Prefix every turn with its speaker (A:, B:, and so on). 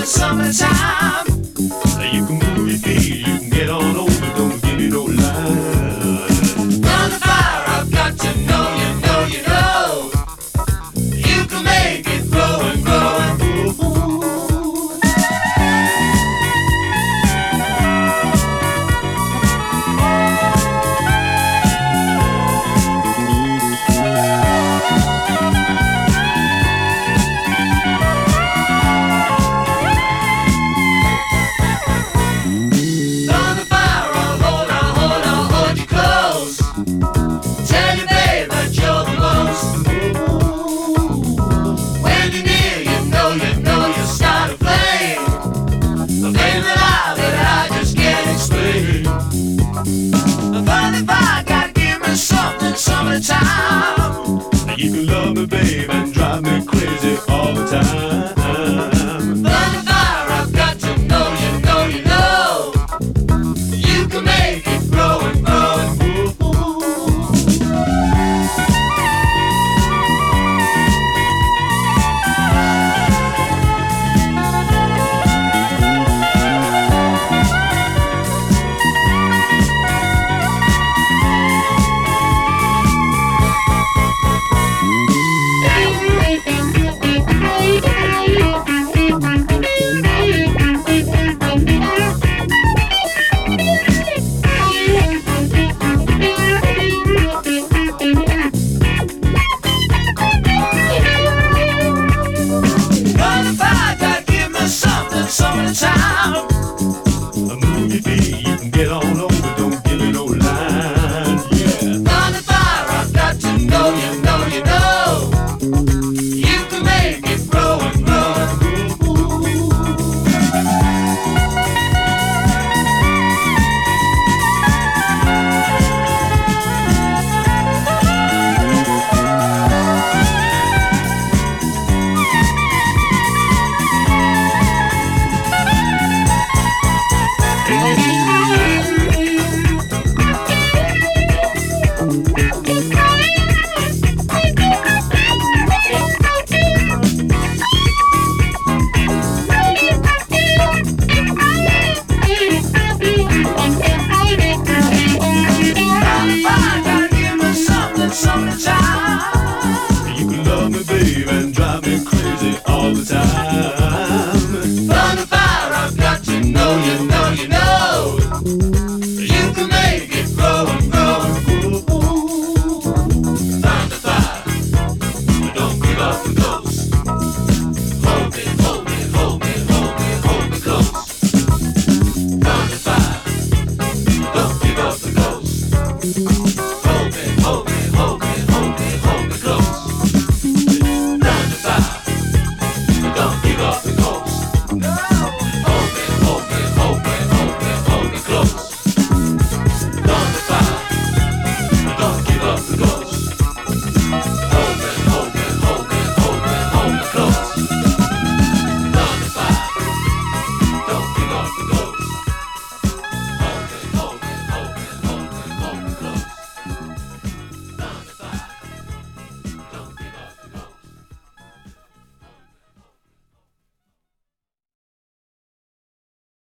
A: summertime. You can move your feet, you can get on over, don't give me no line. Run the fire, I've got to know you know you know. You can make it grow and grow and grow. Summertime, you can love me, babe, and drive me crazy all the time. Thunder fire, I've got to know you know you know. You can make it grow and grow and grow. Summertime, move your feet, you can get on over, don't give me no line. Yeah, thunder fire, I've got to know you know you know. You can make it grow and grow and grow. Summertime, you can love me, babe, and drive me crazy all the time. Thunder fire, I've got to know you know you know. You can make it grow and grow and grow. Thunder fire, don't give up the ghost. Hold me, hold me, hold me, hold me, hold me close. Thunder fire, don't give up the ghost. Hold me, hold me. Hold me, hold me, hold me close. Thunder fire, don't give up the ghost. No. Hold me, hold me, hold me, hold me, hold me close. Thunder fire, don't give up the ghost. Hold me, hold me, hold me, hold me, hold me close. Thunder fire, don't give up the ghost.